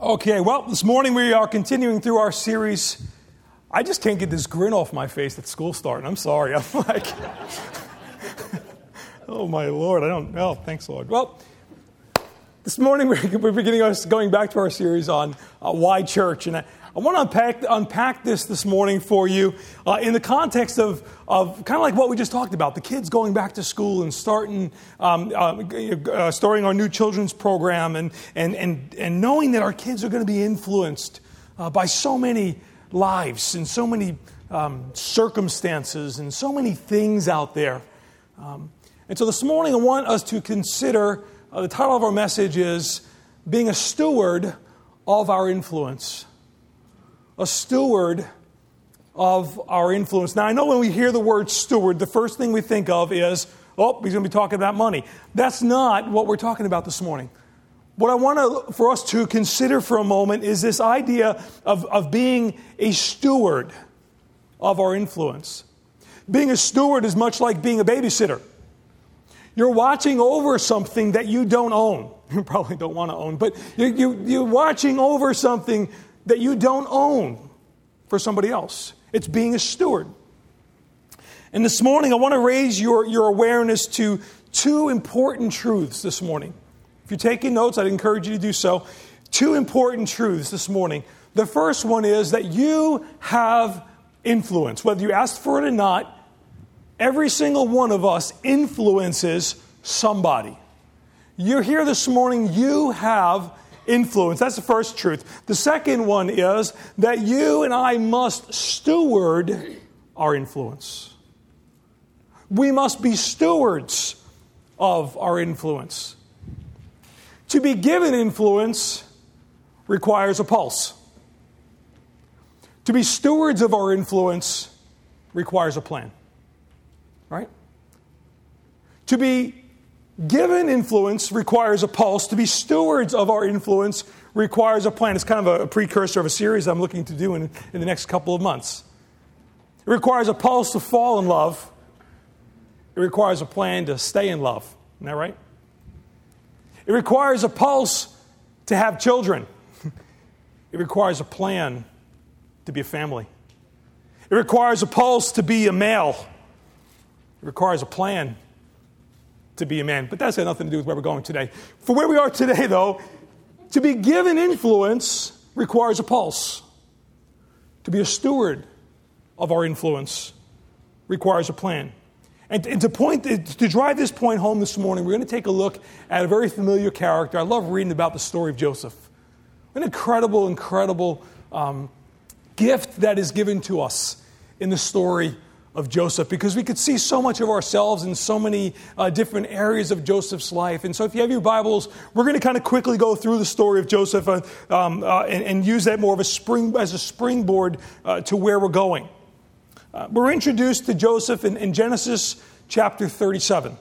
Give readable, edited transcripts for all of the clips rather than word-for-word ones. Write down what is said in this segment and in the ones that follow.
Okay, well, this morning we are continuing through our series. I just can't get this grin off my face that school's starting. I'm sorry. I'm like, oh my Lord, I don't know. Thanks, Lord. Well, this morning we're beginning us going back to our series on why church. And I want to unpack this morning for you in the context of kind of like what we just talked about, the kids going back to school and starting our new children's program and knowing that our kids are going to be influenced by so many lives and so many circumstances and so many things out there. And so this morning I want us to consider, the title of our message is Being a Steward of Our Influence. A steward of our influence. Now, I know when we hear the word steward, the first thing we think of is, oh, he's going to be talking about money. That's not what we're talking about this morning. What I want for us to consider for a moment is this idea of being a steward of our influence. Being a steward is much like being a babysitter. You're watching over something that you don't own. You probably don't want to own, but you're watching over something that you don't own for somebody else. It's being a steward. And this morning, I want to raise your awareness to two important truths this morning. If you're taking notes, I'd encourage you to do so. Two important truths this morning. The first one is that you have influence. Whether you asked for it or not, every single one of us influences somebody. You're here this morning, you have influence. That's the first truth. The second one is that you and I must steward our influence. We must be stewards of our influence. To be given influence requires a pulse. To be stewards of our influence requires a plan. Right? To be given influence requires a pulse. To be stewards of our influence requires a plan. It's kind of a precursor of a series I'm looking to do in the next couple of months. It requires a pulse to fall in love. It requires a plan to stay in love. Isn't that right? It requires a pulse to have children. It requires a plan to be a family. It requires a pulse to be a male. It requires a plan to be a man. But that's got nothing to do with where we're going today. For where we are today, though, to be given influence requires a pulse. To be a steward of our influence requires a plan. And to drive this point home this morning, we're going to take a look at a very familiar character. I love reading about the story of Joseph. An incredible gift that is given to us in the story of Joseph, because we could see so much of ourselves in so many different areas of Joseph's life. And so if you have your Bibles, we're going to kind of quickly go through the story of Joseph and use that more of as a springboard to where we're going. We're introduced to Joseph in Genesis chapter 37.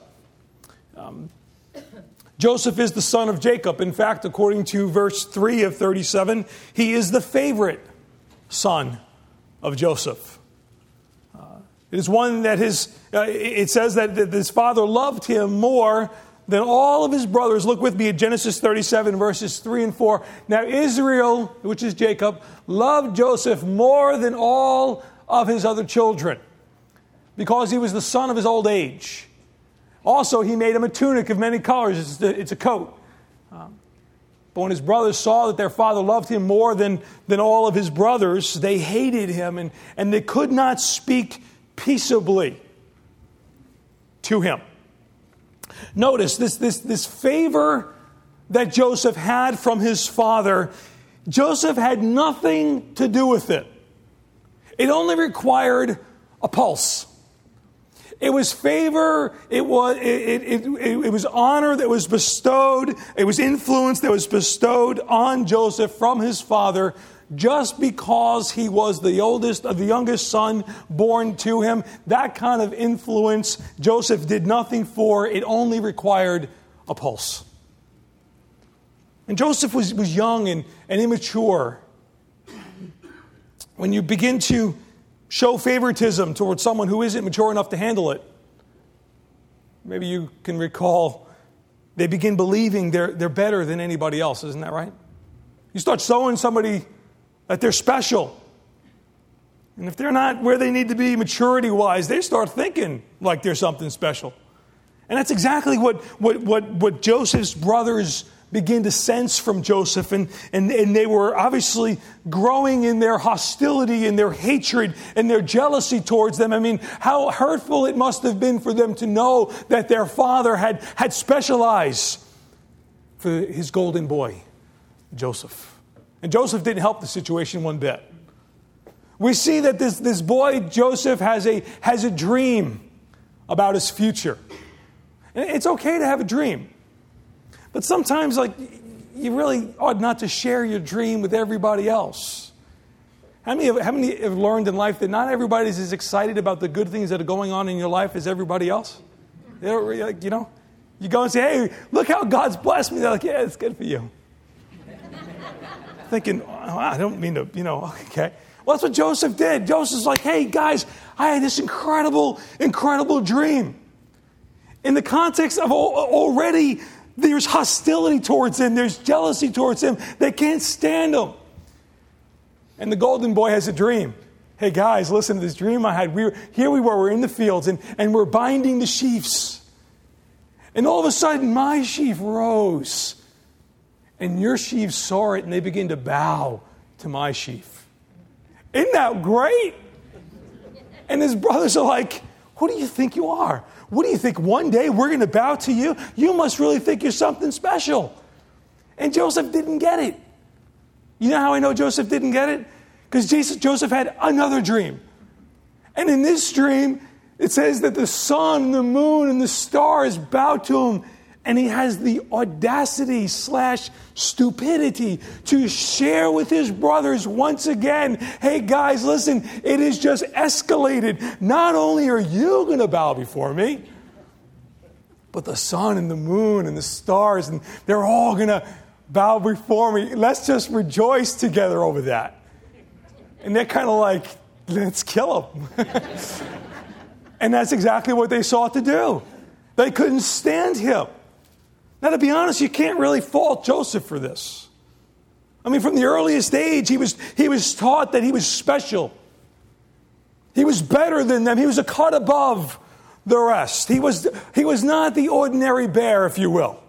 Joseph is the son of Jacob. In fact, according to verse 3 of 37, he is the favorite son of Joseph. It is one that it says that his father loved him more than all of his brothers. Look with me at Genesis 37, verses 3 and 4. Now Israel, which is Jacob, loved Joseph more than all of his other children, because he was the son of his old age. Also, he made him a tunic of many colors. It's a coat. But when his brothers saw that their father loved him more than all of his brothers, they hated him, and they could not speak peaceably to him. Notice this favor that Joseph had from his father. Joseph had nothing to do with it. It only required a pulse. It was favor. It was honor that was bestowed. It was influence that was bestowed on Joseph from his father, just because he was the youngest son born to him. That kind of influence Joseph did nothing for. It only required a pulse. And Joseph was young and immature. When you begin to show favoritism towards someone who isn't mature enough to handle it, maybe you can recall they begin believing they're better than anybody else. Isn't that right? You start showing somebody that they're special. And if they're not where they need to be maturity-wise, they start thinking like they're something special. And that's exactly what Joseph's brothers begin to sense from Joseph. And they were obviously growing in their hostility and their hatred and their jealousy towards them. I mean, how hurtful it must have been for them to know that their father had special eyes for his golden boy, Joseph. And Joseph didn't help the situation one bit. We see that this boy, Joseph, has a dream about his future. And it's okay to have a dream. But sometimes, you really ought not to share your dream with everybody else. How many have learned in life that not everybody's as excited about the good things that are going on in your life as everybody else? You go and say, hey, look how God's blessed me. They're like, yeah, it's good for you. Thinking, I don't mean to, okay. Well, that's what Joseph did. Joseph's like, hey, guys, I had this incredible, incredible dream. In the context of already, there's hostility towards him. There's jealousy towards him. They can't stand him. And the golden boy has a dream. Hey, guys, listen to this dream I had. We're in the fields, and we're binding the sheaves. And all of a sudden, my sheaf rose. And your sheaves saw it, and they begin to bow to my sheaf. Isn't that great? And his brothers are like, who do you think you are? What do you think, one day we're going to bow to you? You must really think you're something special. And Joseph didn't get it. You know how I know Joseph didn't get it? Because Joseph had another dream. And in this dream, it says that the sun, the moon, and the stars bow to him. And he has the audacity/stupidity to share with his brothers once again, hey guys, listen, it is just escalated. Not only are you going to bow before me, but the sun and the moon and the stars, and they're all going to bow before me. Let's just rejoice together over that. And they're kind of like, let's kill him. And that's exactly what they sought to do. They couldn't stand him. Now, to be honest, you can't really fault Joseph for this. I mean, from the earliest age, he was taught that he was special. He was better than them. He was a cut above the rest. He was not the ordinary bear, if you will.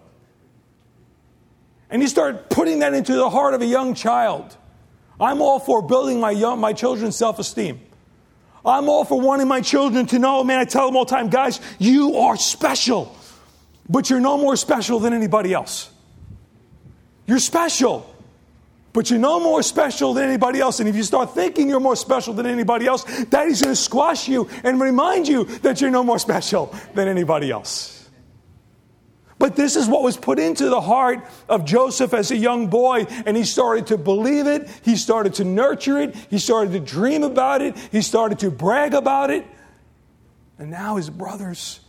And you start putting that into the heart of a young child. I'm all for building my children's self-esteem. I'm all for wanting my children to know, man, I tell them all the time, guys, you are special. But you're no more special than anybody else. You're special, but you're no more special than anybody else. And if you start thinking you're more special than anybody else, Daddy's going to squash you and remind you that you're no more special than anybody else. But this is what was put into the heart of Joseph as a young boy, and he started to believe it. He started to nurture it. He started to dream about it. He started to brag about it. And now his brothers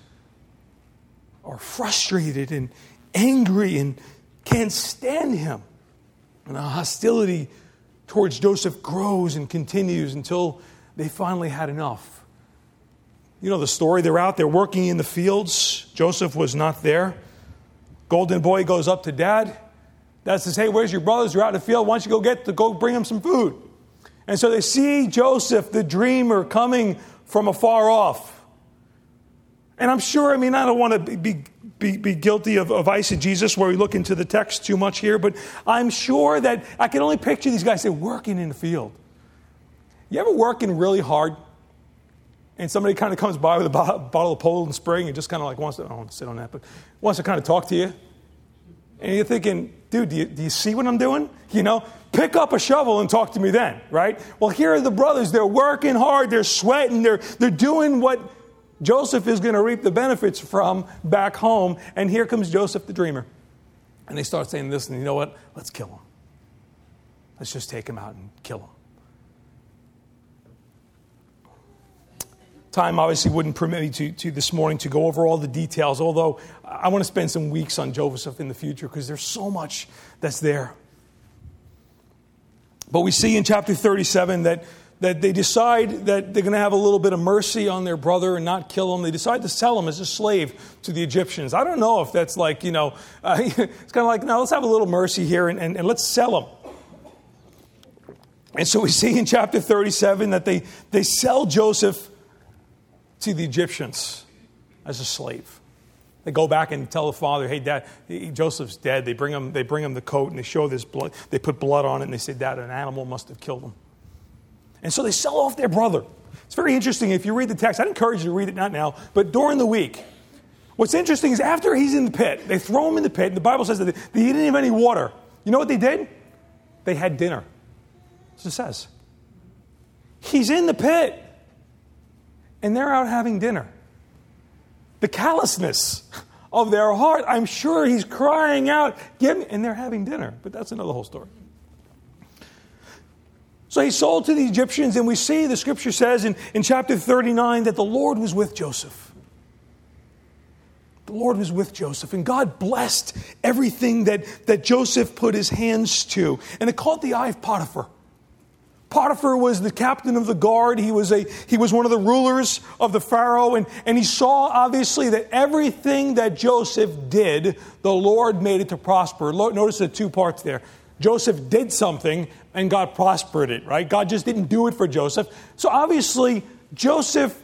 are frustrated and angry and can't stand him. And the hostility towards Joseph grows and continues until they finally had enough. You know the story. They're out there working in the fields. Joseph was not there. Golden boy goes up to Dad. Dad says, hey, where's your brothers? You're out in the field. Why don't you go bring them some food? And so they see Joseph, the dreamer, coming from afar off. And I'm sure, I don't want to be guilty of eisegesis where we look into the text too much here, but I'm sure that I can only picture these guys, they're working in the field. You ever working really hard and somebody kind of comes by with a bottle of Poland Spring and just kind of like wants to, I don't want to sit on that, but wants to kind of talk to you? And you're thinking, dude, do you see what I'm doing? Pick up a shovel and talk to me then, right? Well, here are the brothers. They're working hard. They're sweating. They're doing what Joseph is going to reap the benefits from back home. And here comes Joseph the dreamer. And they start saying this, and you know what? Let's kill him. Let's just take him out and kill him. Time obviously wouldn't permit me to this morning to go over all the details, although I want to spend some weeks on Joseph in the future because there's so much that's there. But we see in chapter 37 that they decide that they're going to have a little bit of mercy on their brother and not kill him. They decide to sell him as a slave to the Egyptians. I don't know if that's like, it's kind of like, no, let's have a little mercy here and let's sell him. And so we see in chapter 37 that they sell Joseph to the Egyptians as a slave. They go back and tell the father, hey, Dad, Joseph's dead. They bring him the coat and they show this blood. They put blood on it and they say, Dad, an animal must have killed him. And so they sell off their brother. It's very interesting. If you read the text, I'd encourage you to read it, not now, but during the week. What's interesting is after he's in the pit, they throw him in the pit. And the Bible says that they didn't have any water. You know what they did? They had dinner. That's what it says. He's in the pit and they're out having dinner. The callousness of their heart, I'm sure he's crying out, and they're having dinner. But that's another whole story. So he's sold to the Egyptians, and we see the scripture says in chapter 39 that the Lord was with Joseph. The Lord was with Joseph, and God blessed everything that Joseph put his hands to. And it caught the eye of Potiphar. Potiphar was the captain of the guard. He was one of the rulers of the Pharaoh. And he saw, obviously, that everything that Joseph did, the Lord made it to prosper. Notice the two parts there. Joseph did something, and God prospered it, right? God just didn't do it for Joseph. So obviously, Joseph,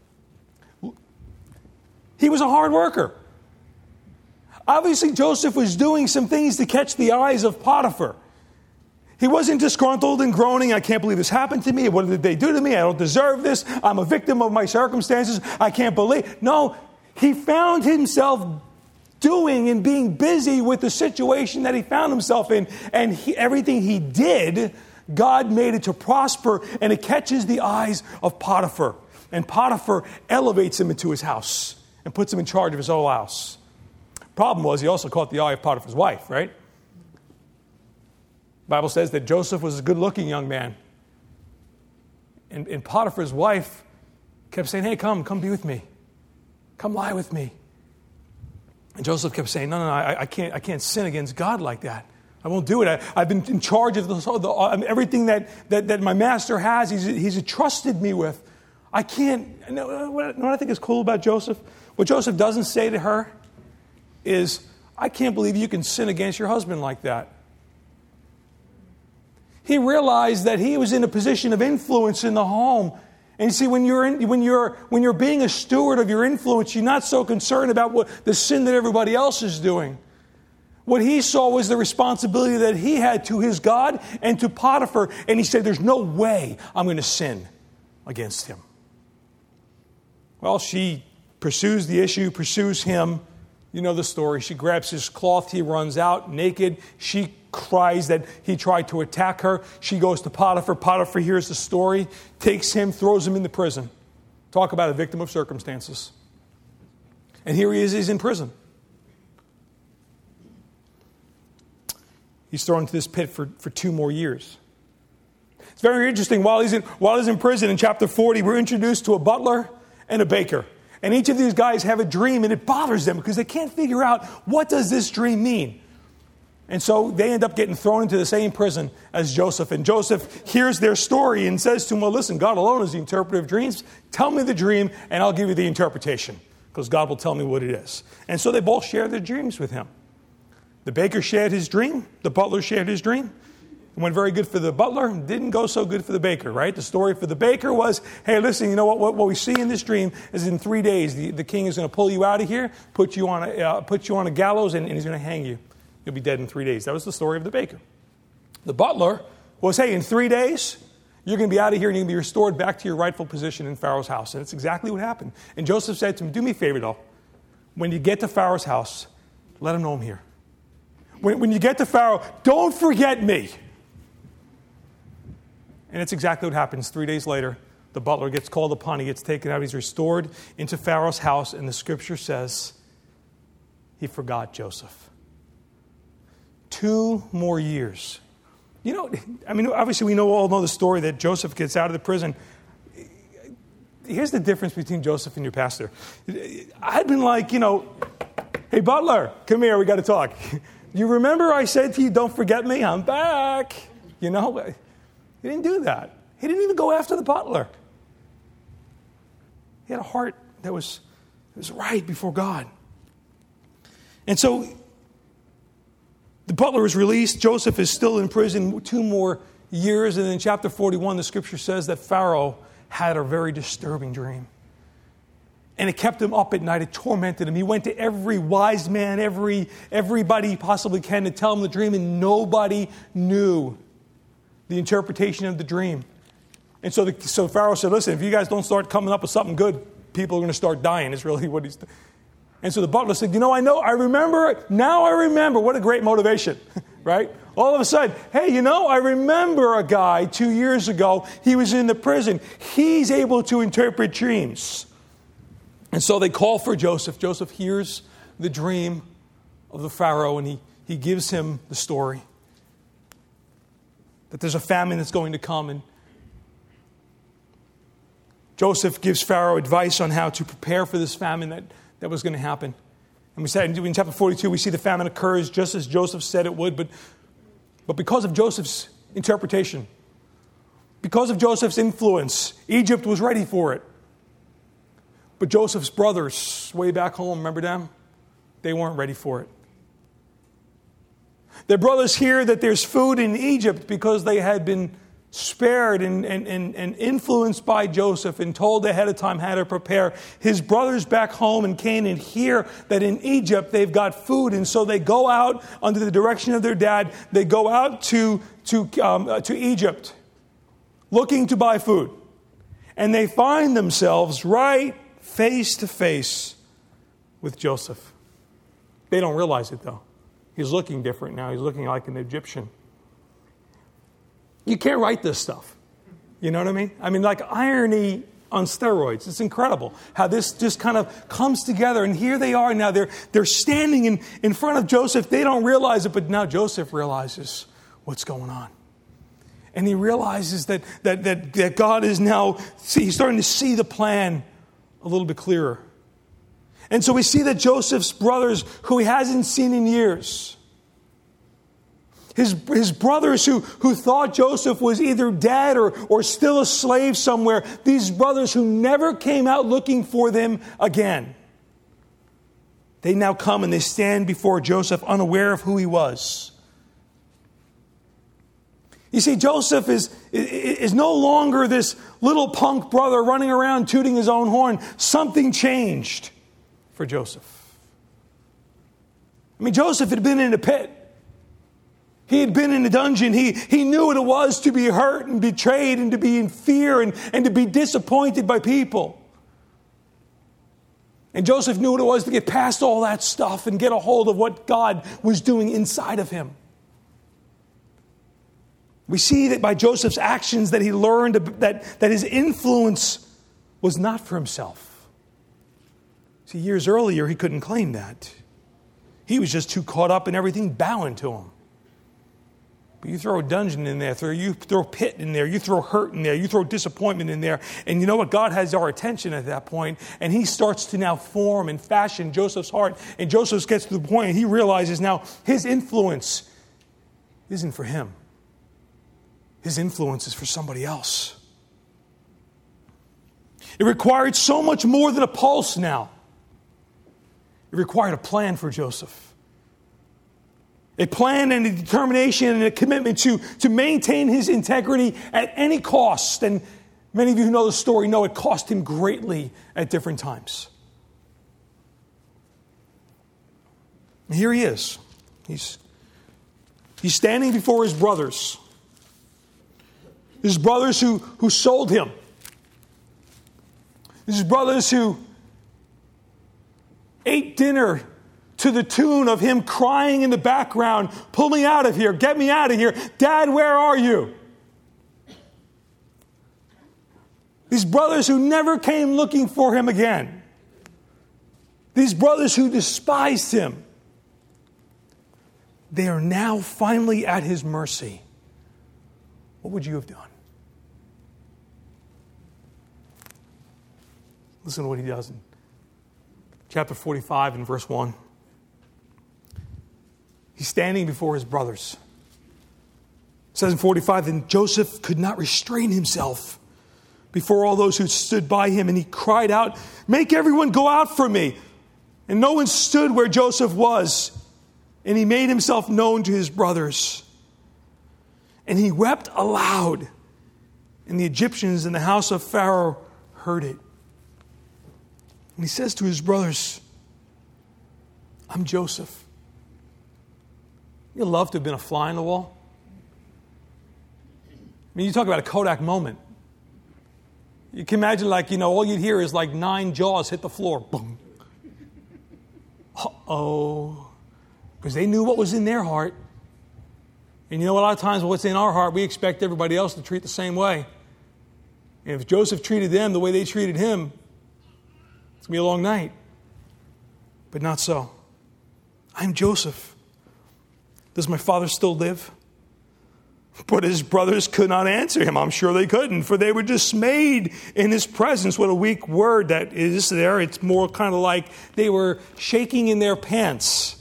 he was a hard worker. Obviously, Joseph was doing some things to catch the eyes of Potiphar. He wasn't disgruntled and groaning, I can't believe this happened to me. What did they do to me? I don't deserve this. I'm a victim of my circumstances. I can't believe. No, he found himself doing and being busy with the situation that he found himself in. And everything he did, God made it to prosper, and it catches the eyes of Potiphar. And Potiphar elevates him into his house and puts him in charge of his whole house. Problem was, he also caught the eye of Potiphar's wife, right? The Bible says that Joseph was a good-looking young man. And Potiphar's wife kept saying, hey, come be with me. Come lie with me. And Joseph kept saying, no, I can't sin against God like that. I won't do it. I've been in charge of everything that my master has. He's entrusted me with. I can't. You know what I think is cool about Joseph? What Joseph doesn't say to her is, I can't believe you can sin against your husband like that. He realized that he was in a position of influence in the home. And you see, when you're being a steward of your influence, you're not so concerned about the sin that everybody else is doing. What he saw was the responsibility that he had to his God and to Potiphar. And he said, there's no way I'm going to sin against him. Well, she pursues the issue, pursues him. You know the story. She grabs his cloth. He runs out naked. She cries that he tried to attack her. She goes to Potiphar. Potiphar hears the story, takes him, throws him into prison. Talk about a victim of circumstances. And here he is, he's in prison. He's thrown into this pit for 2 more years. It's very interesting. While he's in prison in chapter 40, we're introduced to a butler and a baker. And each of these guys have a dream, and it bothers them because they can't figure out, what does this dream mean? And so they end up getting thrown into the same prison as Joseph. And Joseph hears their story and says to him, well, listen, God alone is the interpreter of dreams. Tell me the dream, and I'll give you the interpretation, because God will tell me what it is. And so they both share their dreams with him. The baker shared his dream. The butler shared his dream. It went very good for the butler. Didn't go so good for the baker, right? The story for the baker was, hey, listen, you know what we see in this dream is in 3 days, the king is going to pull you out of here, put you on a gallows, and he's going to hang you. You'll be dead in 3 days. That was the story of the baker. The butler was, hey, in 3 days, you're going to be out of here and you're going to be restored back to your rightful position in Pharaoh's house. And it's exactly what happened. And Joseph said to him, do me a favor, though. When you get to Pharaoh's house, let him know I'm here. When you get to Pharaoh, don't forget me. And it's exactly what happens. 3 days later, the butler gets called upon. He gets taken out. He's restored into Pharaoh's house. And the scripture says he forgot Joseph. 2 more years. You know, I mean, obviously we all know the story that Joseph gets out of the prison. Here's the difference between Joseph and your pastor. I'd been like, hey, butler, come here, we got to talk. You remember I said to you, don't forget me, I'm back. He didn't do that. He didn't even go after the butler. He had a heart that was right before God. And so the butler is released. Joseph is still in prison 2 more years. And in chapter 41, the scripture says that Pharaoh had a very disturbing dream. And it kept him up at night. It tormented him. He went to every wise man, everybody he possibly can to tell him the dream, and nobody knew the interpretation of the dream. And so Pharaoh said, listen, if you guys don't start coming up with something good, people are going to start dying, is really what he's... And so the butler said, I remember, now I remember. What a great motivation, right? All of a sudden, hey, I remember a guy 2 years ago. He was in the prison. He's able to interpret dreams. And so they call for Joseph. Joseph hears the dream of the Pharaoh, and he gives him the story that there's a famine that's going to come. And Joseph gives Pharaoh advice on how to prepare for this famine that was going to happen. And we said in chapter 42, we see the famine occurs just as Joseph said it would, but because of Joseph's interpretation, because of Joseph's influence, Egypt was ready for it. But Joseph's brothers, way back home, remember them? They weren't ready for it. Their brothers hear that there's food in Egypt because they had been spared and influenced by Joseph and told ahead of time how to prepare. His brothers back home in Canaan hear that in Egypt they've got food, and so they go out under the direction of their dad. They go out to Egypt looking to buy food. And they find themselves right face to face with Joseph. They don't realize it, though. He's looking different now. He's looking like an Egyptian. You can't write this stuff. You know what I mean? I mean, like irony on steroids. It's incredible how this just kind of comes together. And here they are now. They're standing in front of Joseph. They don't realize it, but now Joseph realizes what's going on. And he realizes that God is now, he's starting to see the plan a little bit clearer. And so we see that Joseph's brothers, who he hasn't seen in years, his brothers who thought Joseph was either dead or still a slave somewhere, these brothers who never came out looking for them again, they now come and they stand before Joseph unaware of who he was. You see, Joseph is no longer this little punk brother running around tooting his own horn. Something changed for Joseph. I mean, Joseph had been in a pit. He had been in a dungeon. He knew what it was to be hurt and betrayed and to be in fear and to be disappointed by people. And Joseph knew what it was to get past all that stuff and get a hold of what God was doing inside of him. We see that by Joseph's actions that he learned that his influence was not for himself. See, years earlier, he couldn't claim that. He was just too caught up in everything bowing to him. But you throw a dungeon in there, you throw a pit in there, you throw hurt in there, you throw disappointment in there, and you know what? God has our attention at that point, and he starts to now form and fashion Joseph's heart. And Joseph gets to the point, and he realizes now his influence isn't for him. His influence is for somebody else. It required so much more than a pulse now. It required a plan for Joseph. A plan and a determination and a commitment to maintain his integrity at any cost. And many of you who know the story know it cost him greatly at different times. And here he is. He's standing before his brothers. His brothers who sold him. His brothers who ate dinner to the tune of him crying in the background, "Pull me out of here, get me out of here. Dad, where are you?" These brothers who never came looking for him again. These brothers who despised him. They are now finally at his mercy. What would you have done? Listen to what he does in chapter 45 and verse 1. He's standing before his brothers. It says in 45, "Then Joseph could not restrain himself before all those who stood by him, and he cried out, 'Make everyone go out from me.' And no one stood where Joseph was, and he made himself known to his brothers. And he wept aloud. And the Egyptians in the house of Pharaoh heard it. And he says to his brothers, I'm Joseph. You'd love to have been a fly on the wall. I mean, you talk about a Kodak moment. You can imagine, all you'd hear is 9 jaws hit the floor. Boom. Uh-oh. Because they knew what was in their heart. And a lot of times what's in our heart, we expect everybody else to treat the same way. And if Joseph treated them the way they treated him, it's going to be a long night. But not so. I'm Joseph. Does my father still live? But his brothers could not answer him. I'm sure they couldn't, for they were dismayed in his presence. What a weak word that is there. It's more kind of like they were shaking in their pants.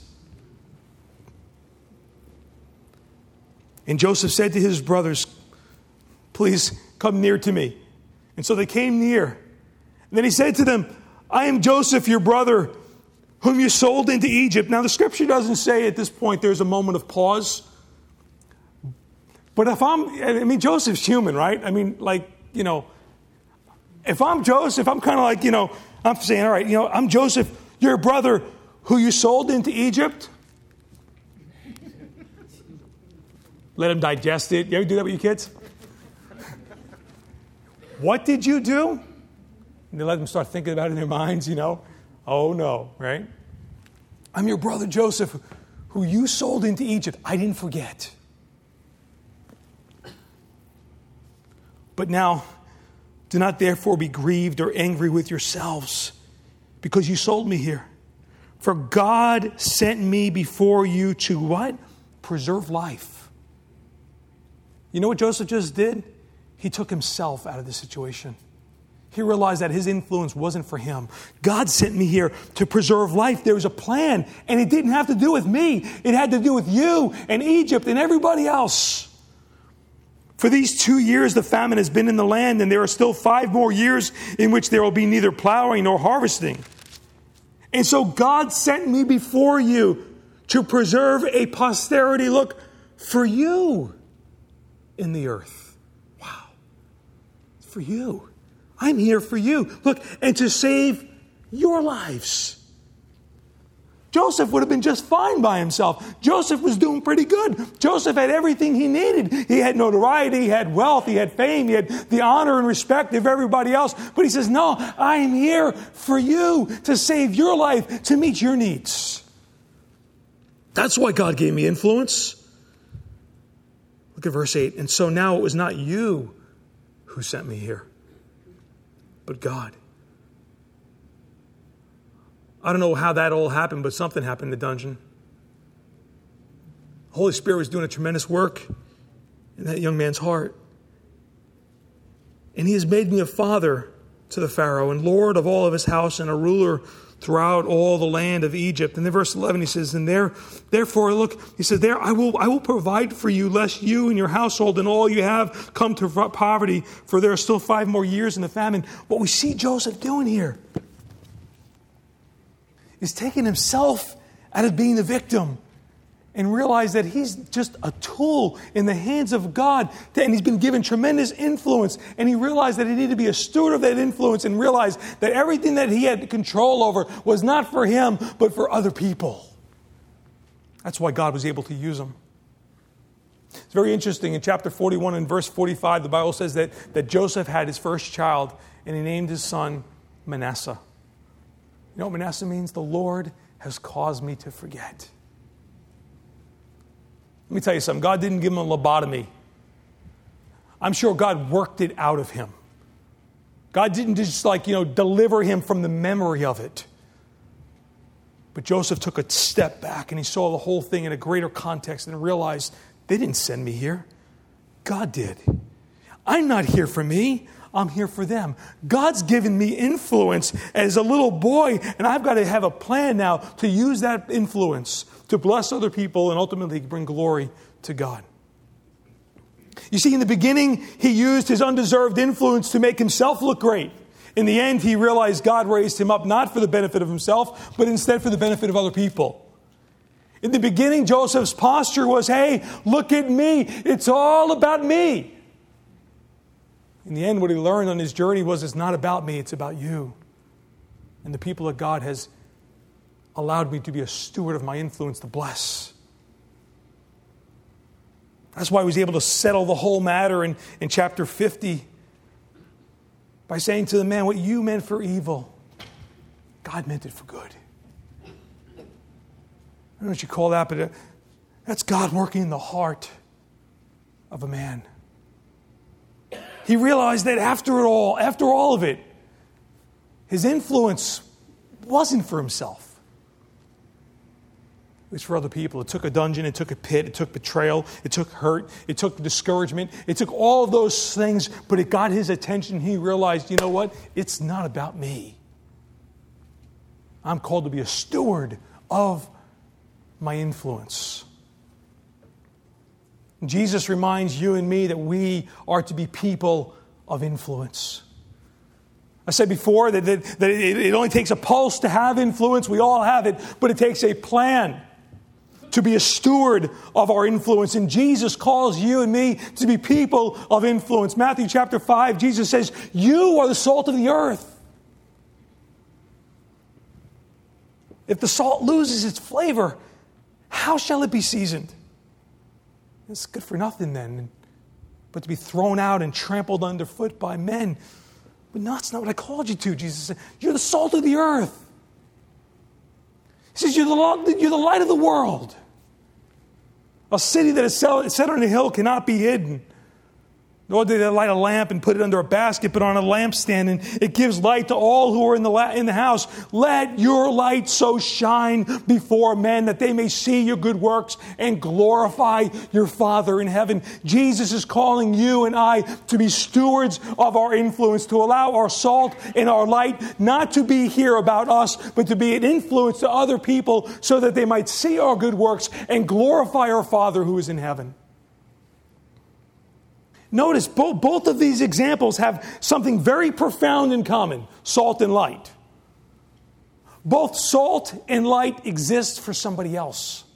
And Joseph said to his brothers, please come near to me. And so they came near. And then he said to them, I am Joseph, your brother, whom you sold into Egypt. Now the scripture doesn't say at this point there's a moment of pause. But Joseph's human, right? If I'm Joseph, I'm kind of I'm saying, all right, I'm Joseph, your brother, who you sold into Egypt. Let him digest it. You ever do that with your kids? What did you do? And they let them start thinking about it in their minds, Oh, no, right? I'm your brother Joseph, who you sold into Egypt. I didn't forget. But now, do not therefore be grieved or angry with yourselves, because you sold me here. For God sent me before you to what? Preserve life. You know what Joseph just did? He took himself out of the situation. He realized that his influence wasn't for him. God sent me here to preserve life. There was a plan, and it didn't have to do with me. It had to do with you and Egypt and everybody else. For these 2 years the famine has been in the land, and there are still 5 more years in which there will be neither plowing nor harvesting. And so God sent me before you to preserve a posterity, look, for you in the earth. Wow. For you. I'm here for you. Look, and to save your lives. Joseph would have been just fine by himself. Joseph was doing pretty good. Joseph had everything he needed. He had notoriety, he had wealth, he had fame, he had the honor and respect of everybody else. But he says, no, I am here for you to save your life, to meet your needs. That's why God gave me influence. Look at verse 8. And so now it was not you who sent me here, but God. I don't know how that all happened, but something happened in the dungeon. The Holy Spirit was doing a tremendous work in that young man's heart. And he has made me a father to the Pharaoh and Lord of all of his house and a ruler throughout all the land of Egypt. And then verse 11 he says, and therefore, look, he says, there I will provide for you, lest you and your household and all you have come to poverty, for there are still 5 more years in the famine. What we see Joseph doing here is taking himself out of being the victim and realize that he's just a tool in the hands of God, and he's been given tremendous influence, and he realized that he needed to be a steward of that influence and realize that everything that he had control over was not for him, but for other people. That's why God was able to use him. It's very interesting. In chapter 41 and verse 45, the Bible says that Joseph had his first child, and he named his son Manasseh. You know what Manasseh means? The Lord has caused me to forget. Let me tell you something. God didn't give him a lobotomy. I'm sure God worked it out of him. God didn't just deliver him from the memory of it. But Joseph took a step back and he saw the whole thing in a greater context and realized they didn't send me here. God did. I'm not here for me. I'm here for them. God's given me influence as a little boy, and I've got to have a plan now to use that influence to bless other people and ultimately bring glory to God. You see, in the beginning, he used his undeserved influence to make himself look great. In the end, he realized God raised him up not for the benefit of himself, but instead for the benefit of other people. In the beginning, Joseph's posture was, hey, look at me. It's all about me. In the end, what he learned on his journey was, it's not about me, it's about you. And the people that God has allowed me to be a steward of my influence to bless. That's why he was able to settle the whole matter in chapter 50 by saying to the man, what you meant for evil, God meant it for good. I don't know what you call that, but that's God working in the heart of a man. He realized that after all of it, his influence wasn't for himself. It was for other people. It took a dungeon, it took a pit, it took betrayal, it took hurt, it took discouragement, it took all of those things, but it got his attention. He realized, you know what? It's not about me. I'm called to be a steward of my influence. Jesus reminds you and me that we are to be people of influence. I said before that it only takes a pulse to have influence. We all have it, but it takes a plan to be a steward of our influence. And Jesus calls you and me to be people of influence. Matthew chapter 5, Jesus says, you are the salt of the earth. If the salt loses its flavor, how shall it be seasoned? It's good for nothing then, but to be thrown out and trampled underfoot by men. But no, that's not what I called you to. Jesus said, you're the salt of the earth. He says, you're the light of the world. A city that is set on a hill cannot be hidden. Nor do they light a lamp and put it under a basket, but on a lampstand, and it gives light to all who are in the house. Let your light so shine before men that they may see your good works and glorify your Father in heaven. Jesus is calling you and I to be stewards of our influence, to allow our salt and our light not to be here about us, but to be an influence to other people so that they might see our good works and glorify our Father who is in heaven. Notice both of these examples have something very profound in common, salt and light. Both salt and light exist for somebody else.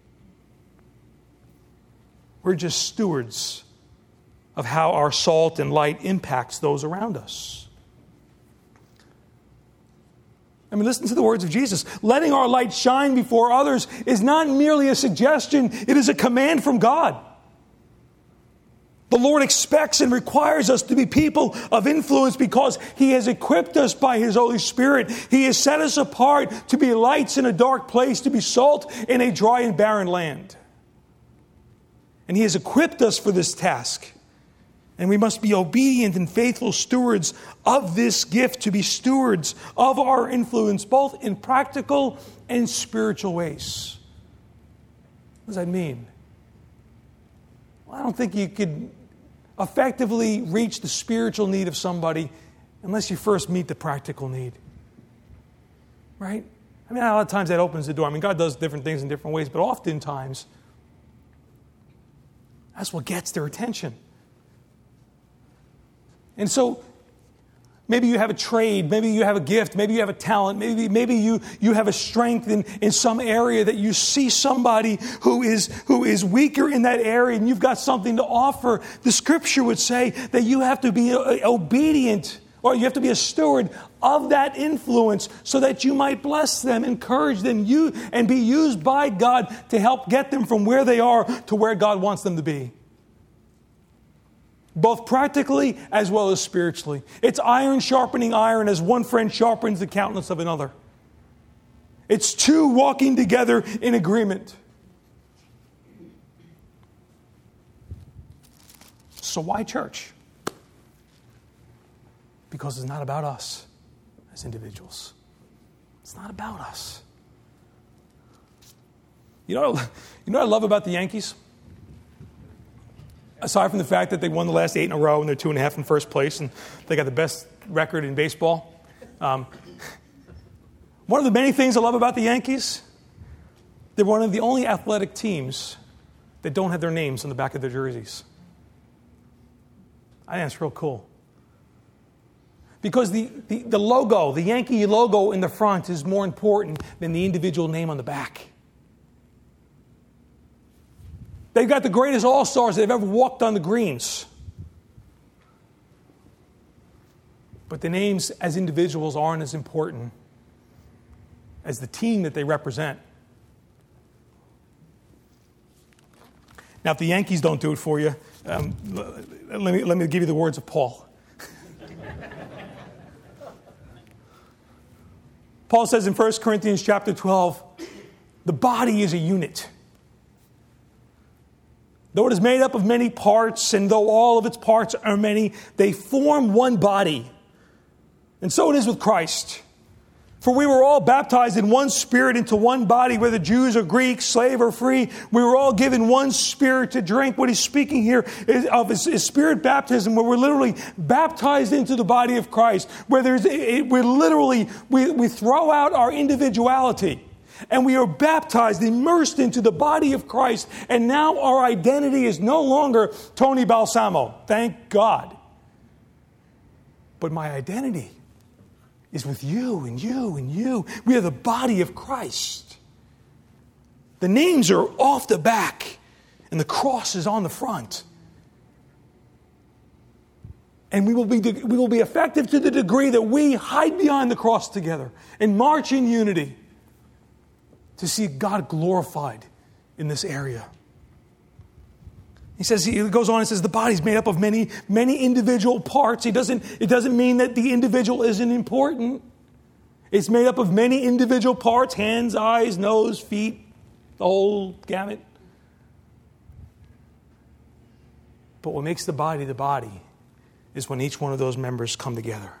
We're just stewards of how our salt and light impacts those around us. I mean, listen to the words of Jesus. Letting our light shine before others is not merely a suggestion, it is a command from God. The Lord expects and requires us to be people of influence because He has equipped us by His Holy Spirit. He has set us apart to be lights in a dark place, to be salt in a dry and barren land. And He has equipped us for this task. And we must be obedient and faithful stewards of this gift, to be stewards of our influence, both in practical and spiritual ways. What does that mean? Well, I don't think you could effectively reach the spiritual need of somebody unless you first meet the practical need. Right? I mean, a lot of times that opens the door. I mean, God does different things in different ways, but oftentimes that's what gets their attention. And so maybe you have a trade, maybe you have a gift, maybe you have a talent, maybe you have a strength in some area that you see somebody who is weaker in that area and you've got something to offer. The Scripture would say that you have to be obedient, or you have to be a steward of that influence so that you might bless them, encourage them, and be used by God to help get them from where they are to where God wants them to be. Both practically as well as spiritually. It's iron sharpening iron as one friend sharpens the countenance of another. It's two walking together in agreement. So why church? Because it's not about us as individuals. It's not about us. You know what I love about the Yankees? Aside from the fact that they won the last 8 in a row and they're 2.5 in first place and they got the best record in baseball. One of the many things I love about the Yankees, they're one of the only athletic teams that don't have their names on the back of their jerseys. I think that's real cool. Because the logo, the Yankee logo in the front is more important than the individual name on the back. They've got the greatest all-stars that have ever walked on the greens. But the names as individuals aren't as important as the team that they represent. Now, if the Yankees don't do it for you, let me give you the words of Paul. Paul says in 1 Corinthians chapter 12, the body is a unit. Though it is made up of many parts, and though all of its parts are many, they form one body. And so it is with Christ. For we were all baptized in one Spirit into one body, whether Jews or Greeks, slave or free. We were all given one Spirit to drink. What he's speaking here is Spirit baptism, where we're literally baptized into the body of Christ, where we throw out our individuality. And we are baptized, immersed into the body of Christ. And now our identity is no longer Tony Balsamo. Thank God. But my identity is with you and you and you. We are the body of Christ. The names are off the back and the cross is on the front. And we will be effective to the degree that we hide behind the cross together and march in unity to see God glorified in this area. He goes on and says the body's made up of many, many individual parts. It doesn't mean that the individual isn't important. It's made up of many individual parts: hands, eyes, nose, feet, the whole gamut. But what makes the body is when each one of those members come together.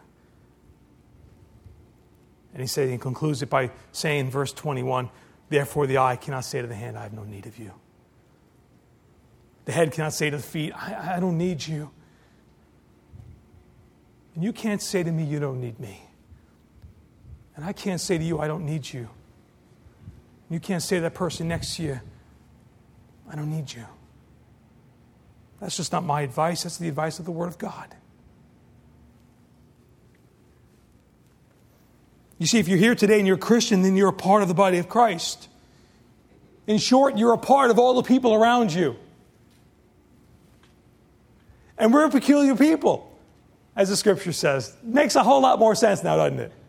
And he concludes it by saying in verse 21, therefore the eye cannot say to the hand, I have no need of you. The head cannot say to the feet, I don't need you. And you can't say to me, you don't need me. And I can't say to you, I don't need you. You can't say to that person next to you, I don't need you. That's just not my advice. That's the advice of the Word of God. You see, if you're here today and you're a Christian, then you're a part of the body of Christ. In short, you're a part of all the people around you. And we're a peculiar people, as the Scripture says. Makes a whole lot more sense now, doesn't it?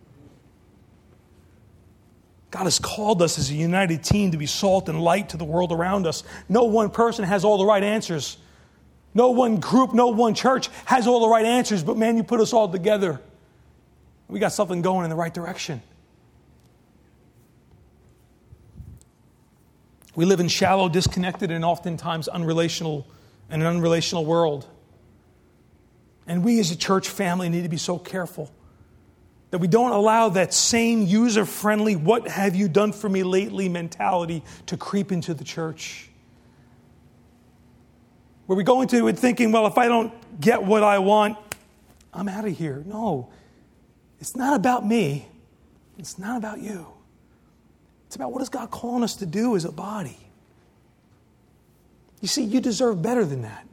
God has called us as a united team to be salt and light to the world around us. No one person has all the right answers. No one group, no one church has all the right answers. But man, you put us all together, we got something going in the right direction. We live in shallow, disconnected, and oftentimes an unrelational world. And we as a church family need to be so careful that we don't allow that same user-friendly, what have you done for me lately mentality to creep into the church. Where we go into it thinking, well, if I don't get what I want, I'm out of here. No, it's not about me. It's not about you. It's about what is God calling us to do as a body. You see, you deserve better than that.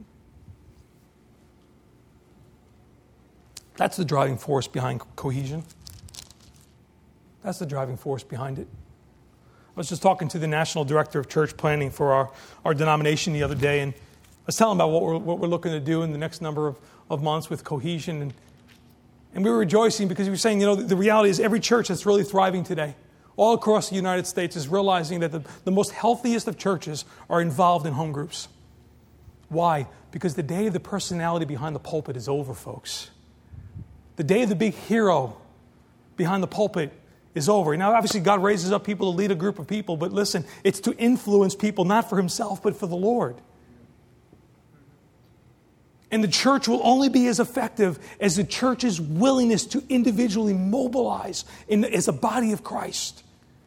That's the driving force behind cohesion. That's the driving force behind it. I was just talking to the National Director of Church Planning for our denomination the other day, and I was telling him about what we're looking to do in the next number of months with cohesion. And we were rejoicing because he was saying, the reality is every church that's really thriving today, all across the United States, is realizing that the most healthiest of churches are involved in home groups. Why? Because the day of the personality behind the pulpit is over, folks. The day of the big hero behind the pulpit is over. Now, obviously, God raises up people to lead a group of people, but listen, it's to influence people, not for himself, but for the Lord. And the church will only be as effective as the church's willingness to individually mobilize as a body of Christ.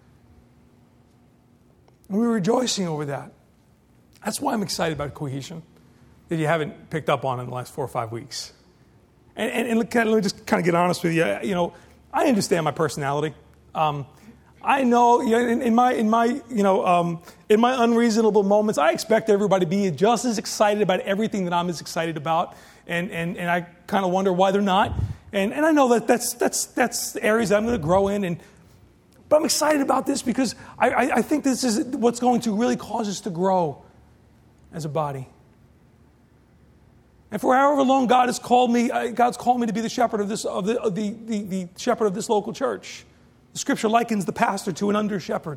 And we're rejoicing over that. That's why I'm excited about cohesion, that you haven't picked up on in the last 4 or 5 weeks. And let me just kind of get honest with you. I understand my personality. I know, in my unreasonable moments, I expect everybody to be just as excited about everything that I'm as excited about, and I kind of wonder why they're not. And I know that's areas that I'm going to grow in, but I'm excited about this because I think this is what's going to really cause us to grow as a body. And for however long God's called me to be the shepherd of the shepherd of this local church. The Scripture likens the pastor to an under shepherd.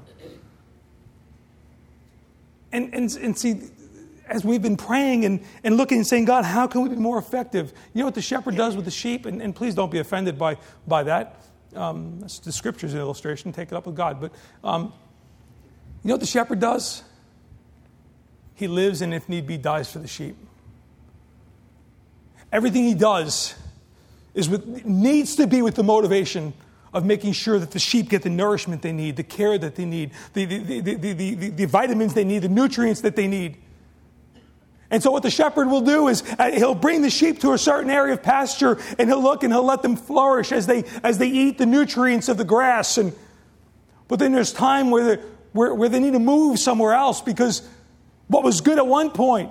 And see, as we've been praying and looking and saying, God, how can we be more effective? You know what the shepherd does with the sheep? And please don't be offended by that. That's the Scripture's an illustration. Take it up with God. But you know what the shepherd does? He lives and if need be dies for the sheep. Everything he does needs to be with the motivation of making sure that the sheep get the nourishment they need, the care that they need, the vitamins they need, the nutrients that they need. And so what the shepherd will do is he'll bring the sheep to a certain area of pasture, and he'll look and he'll let them flourish as they eat the nutrients of the grass. But then there's time where they need to move somewhere else, because what was good at one point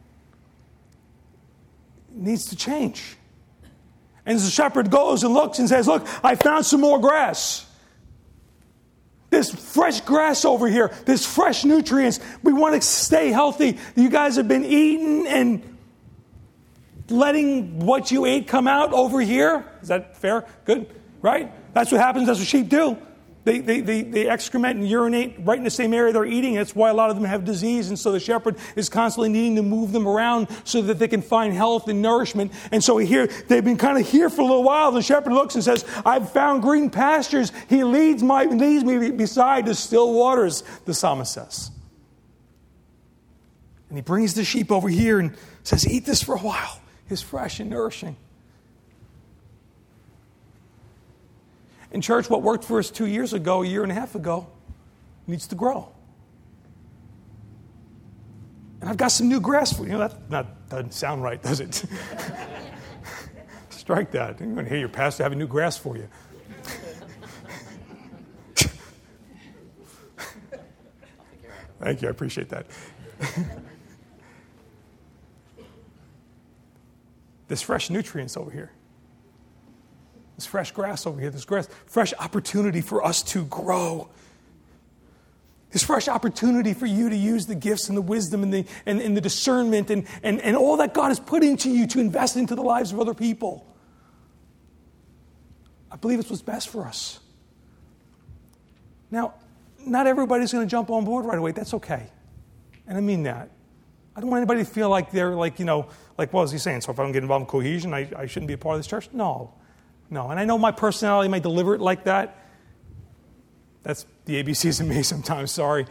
needs to change. And the shepherd goes and looks and says, look, I found some more grass. This fresh grass over here, this fresh nutrients. We want to stay healthy. You guys have been eating and letting what you ate come out over here. Is that fair? Good? Right? That's what happens. That's what sheep do. They excrement and urinate right in the same area they're eating. That's why a lot of them have disease. And so the shepherd is constantly needing to move them around so that they can find health and nourishment. And so they've been kind of here for a little while. The shepherd looks and says, I've found green pastures. He leads me beside the still waters, the psalmist says. And he brings the sheep over here and says, eat this for a while. It's fresh and nourishing. In church, what worked for us 2 years ago, a year and a half ago, needs to grow. And I've got some new grass for you. That doesn't sound right, does it? Strike that. You're going to hear your pastor have a new grass for you. Thank you. I appreciate that. There's fresh nutrients over here. There's fresh grass over here. There's fresh opportunity for us to grow. There's fresh opportunity for you to use the gifts and the wisdom and the discernment and all that God has put into you to invest into the lives of other people. I believe it's what's best for us. Now, not everybody's going to jump on board right away. That's okay. And I mean that. I don't want anybody to feel like they're what was he saying? So if I don't get involved in cohesion, I shouldn't be a part of this church? No. And I know my personality might deliver it like that. That's the ABCs in me sometimes, sorry.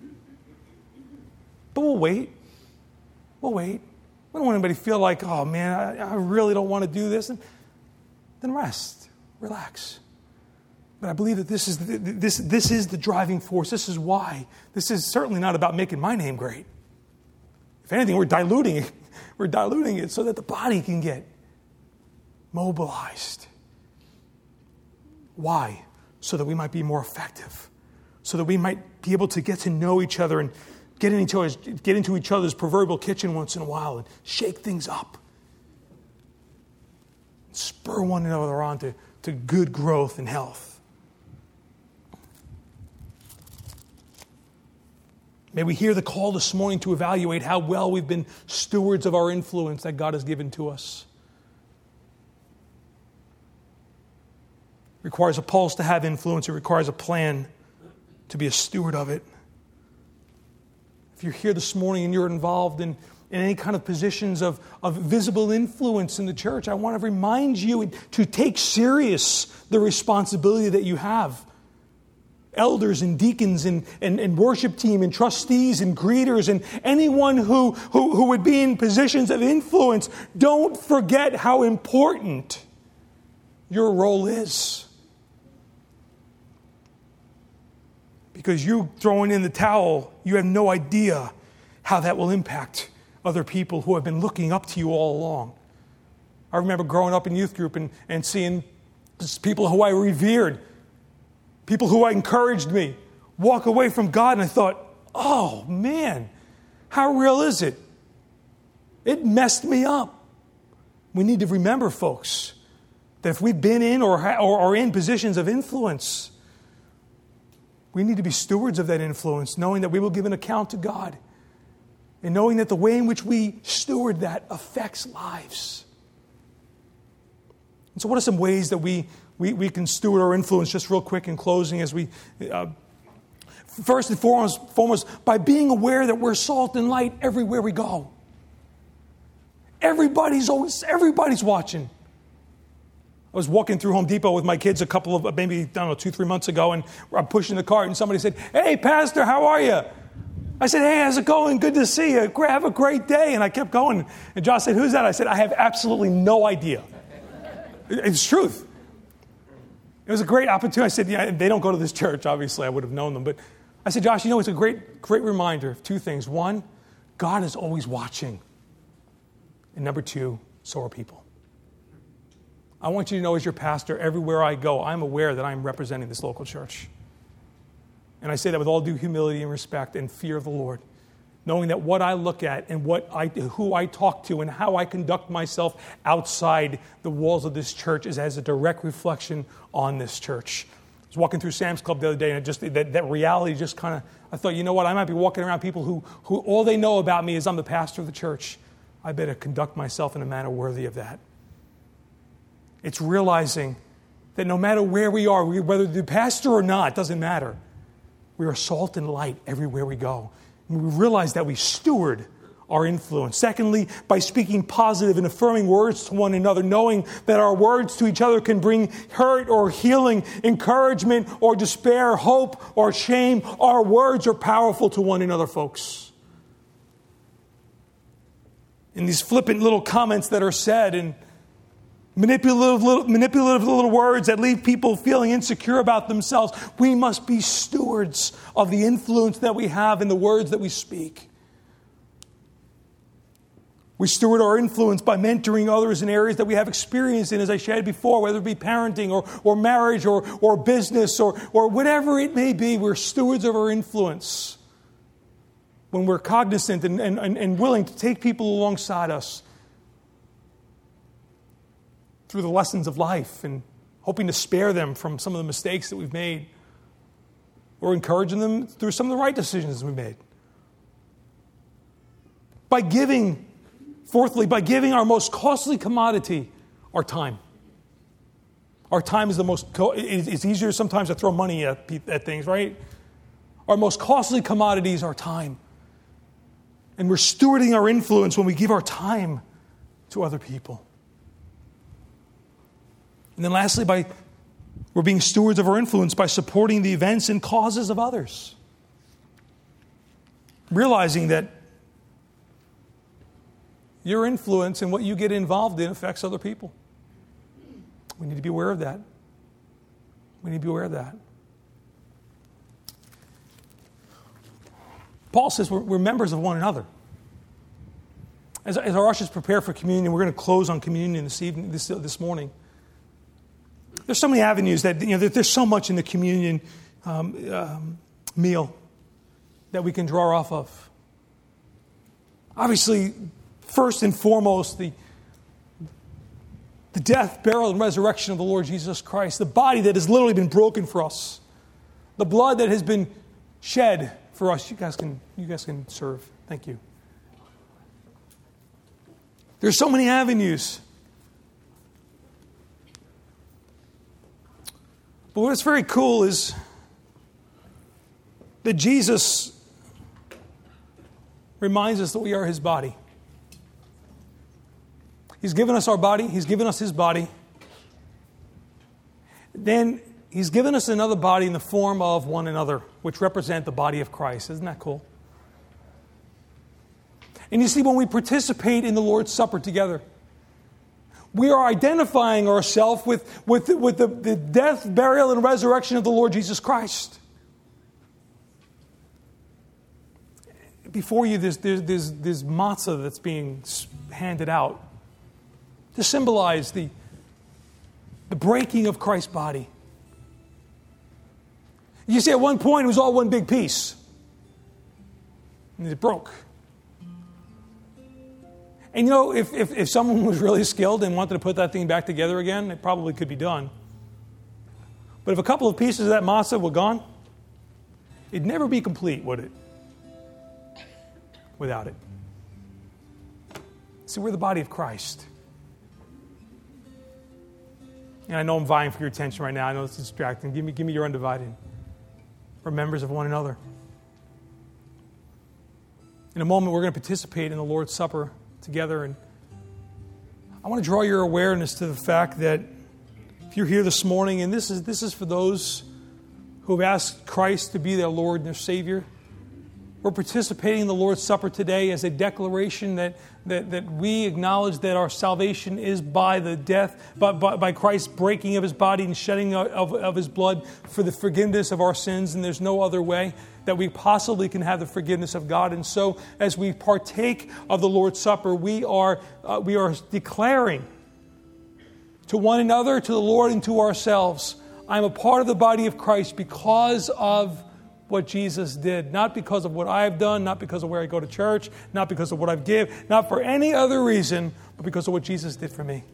But we'll wait. We don't want anybody to feel like, oh man, I really don't want to do this. Then rest, relax. But I believe that this is the driving force. This is why. This is certainly not about making my name great. If anything, we're diluting it. We're diluting it so that the body can get mobilized. Why? So that we might be more effective. So that we might be able to get to know each other and get into each other's proverbial kitchen once in a while and shake things up. Spur one another on to good growth and health. May we hear the call this morning to evaluate how well we've been stewards of our influence that God has given to us. It requires a pulse to have influence. It requires a plan to be a steward of it. If you're here this morning and you're involved in any kind of positions of visible influence in the church, I want to remind you to take serious the responsibility that you have. Elders and deacons and worship team and trustees and greeters and anyone who would be in positions of influence, don't forget how important your role is. Because you throwing in the towel, you have no idea how that will impact other people who have been looking up to you all along. I remember growing up in youth group and seeing people who I revered, people who encouraged me, walk away from God, and I thought, oh man, how real is it? It messed me up. We need to remember, folks, that if we've been in or are in positions of influence, we need to be stewards of that influence, knowing that we will give an account to God. And knowing that the way in which we steward that affects lives. And so what are some ways that we can steward our influence, just real quick in closing, as we... First and foremost, by being aware that we're salt and light everywhere we go. Everybody's watching. I was walking through Home Depot with my kids maybe 2-3 months ago, and I'm pushing the cart, and somebody said, "Hey, Pastor, how are you?" I said, "Hey, how's it going? Good to see you. Have a great day." And I kept going. And Josh said, "Who's that?" I said, "I have absolutely no idea." It's truth. It was a great opportunity. I said, "Yeah, they don't go to this church. Obviously, I would have known them." But I said, "Josh, it's a great reminder of two things. One, God is always watching. And number two, so are people. I want you to know, as your pastor, everywhere I go, I'm aware that I'm representing this local church. And I say that with all due humility and respect and fear of the Lord, knowing that what I look at and who I talk to and how I conduct myself outside the walls of this church has a direct reflection on this church." I was walking through Sam's Club the other day, and that reality just kind of, I thought, you know what, I might be walking around people who all they know about me is I'm the pastor of the church. I better conduct myself in a manner worthy of that. It's realizing that no matter where we are, whether the pastor or not, it doesn't matter. We are salt and light everywhere we go. And we realize that we steward our influence. Secondly, by speaking positive and affirming words to one another, knowing that our words to each other can bring hurt or healing, encouragement or despair, hope or shame. Our words are powerful to one another, folks. In these flippant little comments that are said and manipulative little words that leave people feeling insecure about themselves, we must be stewards of the influence that we have in the words that we speak. We steward our influence by mentoring others in areas that we have experience in, as I shared before, whether it be parenting or marriage or business or whatever it may be. We're stewards of our influence when we're cognizant and willing to take people alongside us through the lessons of life and hoping to spare them from some of the mistakes that we've made, or encouraging them through some of the right decisions we've made. Fourthly, by giving our most costly commodity, our time. Our time is it's easier sometimes to throw money at things, right? Our most costly commodity is our time. And we're stewarding our influence when we give our time to other people. And then lastly, we're being stewards of our influence by supporting the events and causes of others. Realizing that your influence and what you get involved in affects other people. We need to be aware of that. Paul says we're members of one another. As our ushers prepare for communion, we're going to close on communion this morning. There's so many avenues that, there's so much in the communion meal that we can draw off of. Obviously, first and foremost, the death, burial, and resurrection of the Lord Jesus Christ, the body that has literally been broken for us, the blood that has been shed for us. You guys can serve. Thank you. There's so many avenues. But what's very cool is that Jesus reminds us that we are His body. He's given us our body. He's given us His body. Then He's given us another body in the form of one another, which represent the body of Christ. Isn't that cool? And you see, when we participate in the Lord's Supper together, we are identifying ourselves with the death, burial, and resurrection of the Lord Jesus Christ. Before you, there's matzah that's being handed out to symbolize the breaking of Christ's body. You see, at one point, it was all one big piece. And it broke. And if someone was really skilled and wanted to put that thing back together again, it probably could be done. But if a couple of pieces of that matzah were gone, it'd never be complete, would it? Without it. See, we're the body of Christ. And I know I'm vying for your attention right now. I know it's distracting. Give me your undivided. We're members of one another. In a moment, we're going to participate in the Lord's Supper together. And I want to draw your awareness to the fact that if you're here this morning, and this is for those who have asked Christ to be their Lord and their Savior, we're participating in the Lord's Supper today as a declaration that we acknowledge that our salvation is by the death, by Christ's breaking of His body and shedding of His blood for the forgiveness of our sins, and there's no other way that we possibly can have the forgiveness of God. And so as we partake of the Lord's Supper, we are declaring to one another, to the Lord, and to ourselves, I'm a part of the body of Christ because of what Jesus did. Not because of what I've done, not because of where I go to church, not because of what I've given, not for any other reason, but because of what Jesus did for me.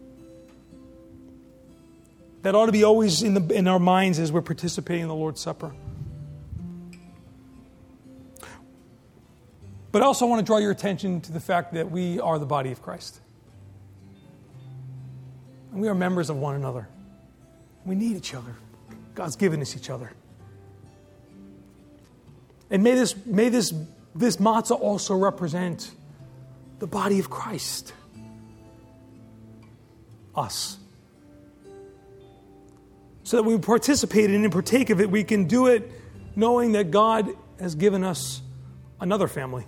That ought to be always in our minds as we're participating in the Lord's Supper. But I also want to draw your attention to the fact that we are the body of Christ. And we are members of one another. We need each other. God's given us each other. And may this matzah also represent the body of Christ. Us. So that when we participate in and partake of it, we can do it knowing that God has given us another family.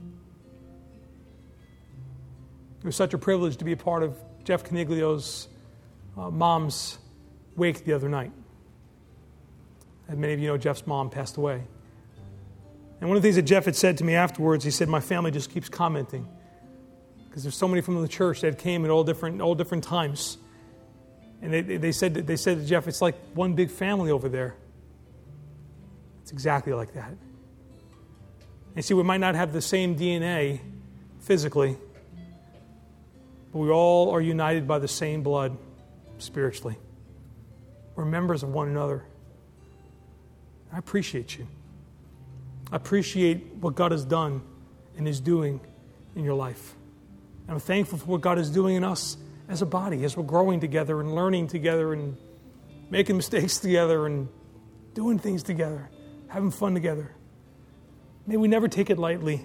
It was such a privilege to be a part of Jeff Caniglio's mom's wake the other night. As many of you know, Jeff's mom passed away. And one of the things that Jeff had said to me afterwards, he said, my family just keeps commenting. Because there's so many from the church that came at all different times. And they said to Jeff, it's like one big family over there. It's exactly like that. And see, we might not have the same DNA physically, but we all are united by the same blood spiritually. We're members of one another. I appreciate you. I appreciate what God has done and is doing in your life. And I'm thankful for what God is doing in us as a body, as we're growing together and learning together and making mistakes together and doing things together, having fun together. May we never take it lightly.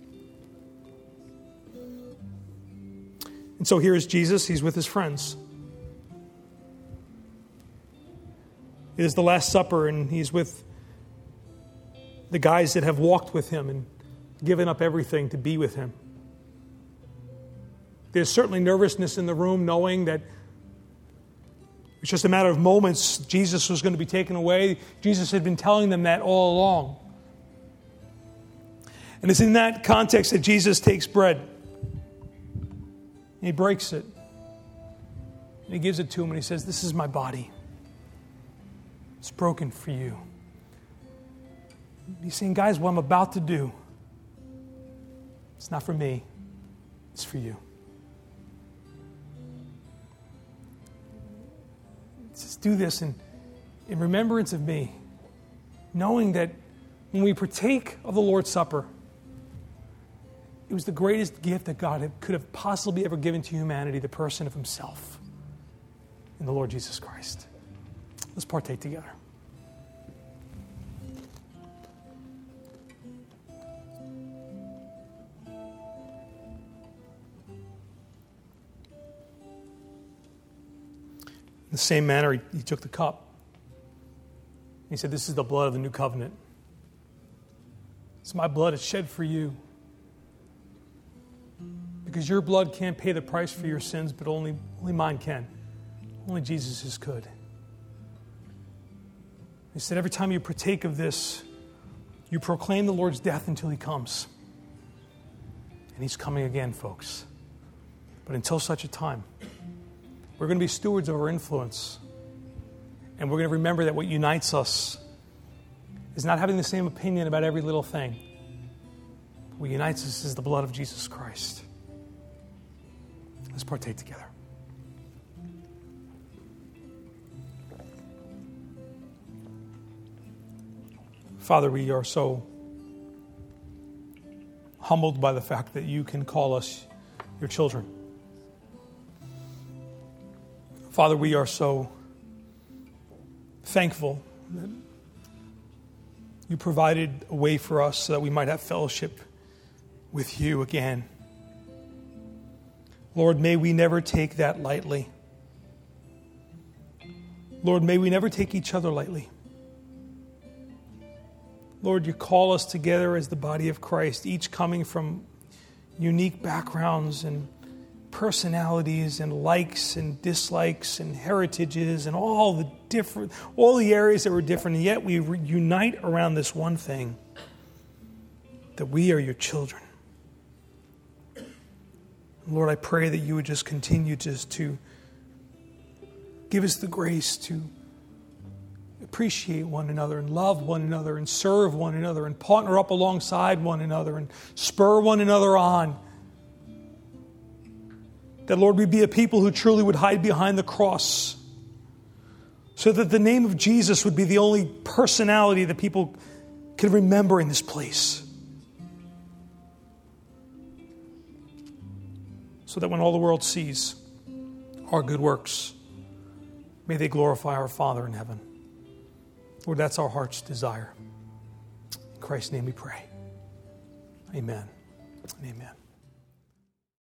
And so here is Jesus. He's with his friends. It is the Last Supper, and he's with the guys that have walked with him and given up everything to be with him. There's certainly nervousness in the room, knowing that it's just a matter of moments. Jesus was going to be taken away. Jesus had been telling them that all along. And it's in that context that Jesus takes bread. And he breaks it. And he gives it to him and he says, this is my body. It's broken for you. He's saying, guys, what I'm about to do, it's not for me. It's for you. Just do this in remembrance of me, knowing that when we partake of the Lord's Supper, it was the greatest gift that God could have possibly ever given to humanity, the person of himself in the Lord Jesus Christ. Let's partake together. In the same manner, he took the cup. He said, this is the blood of the new covenant. It's my blood. It's shed for you. Because your blood can't pay the price for your sins, but only mine can. Only Jesus' could. He said, every time you partake of this, you proclaim the Lord's death until he comes. And he's coming again, folks. But until such a time, we're going to be stewards of our influence. And we're going to remember that what unites us is not having the same opinion about every little thing. What unites us is the blood of Jesus Christ. Let's partake together. Father, we are so humbled by the fact that you can call us your children. Father, we are so thankful that you provided a way for us so that we might have fellowship with you again. Lord, may we never take that lightly. Lord, may we never take each other lightly. Lord, you call us together as the body of Christ, each coming from unique backgrounds and personalities and likes and dislikes and heritages and all the areas that were different, and yet we unite around this one thing, that we are your children. Lord, I pray that you would just continue just to give us the grace to appreciate one another and love one another and serve one another and partner up alongside one another and spur one another on. That, Lord, we be a people who truly would hide behind the cross so that the name of Jesus would be the only personality that people can remember in this place. So that when all the world sees our good works, may they glorify our Father in heaven. Lord, that's our heart's desire. In Christ's name we pray. Amen and amen.